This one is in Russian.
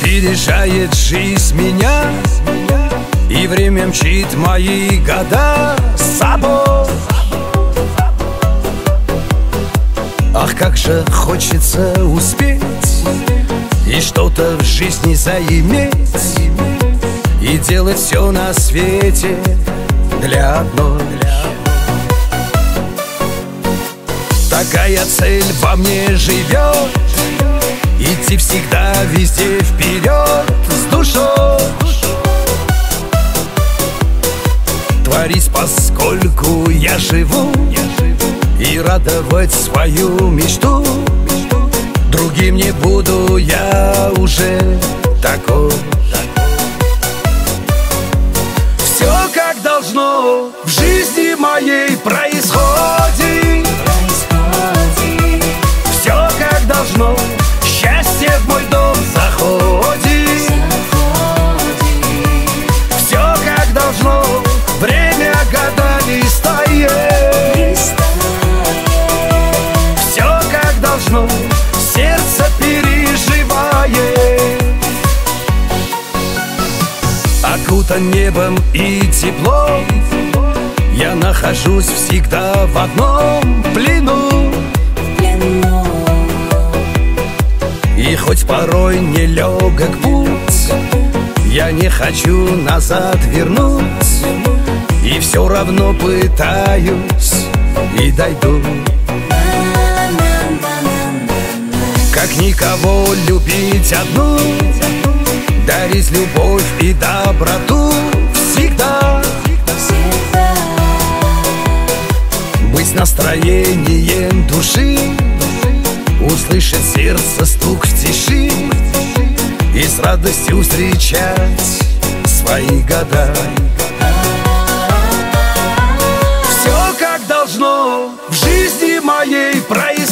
Опережает жизнь меня, и время мчит мои года с собой. Ах, как же хочется успеть и что-то в жизни заиметь, и делать все на свете для одной. Такая цель во мне живет: идти всегда везде вперед с душой, творить, поскольку я живу, и радовать свою мечту. Другим не буду я уже такой. Все как должно в жизни моей происходит, все как должно, счастье в мой дом заходит. Все как должно, время годами стоит. Все как должно, сердце переживает. Окутан небом и теплом, я нахожусь всегда в одном плену. И хоть порой нелегок путь, я не хочу назад вернуть, и все равно пытаюсь и дойду. Как никого любить одну, дарить любовь и доброту всегда, быть настроением души, услышать сердце стук в тиши и с радостью встречать свои года. Все как должно в жизни моей происходит,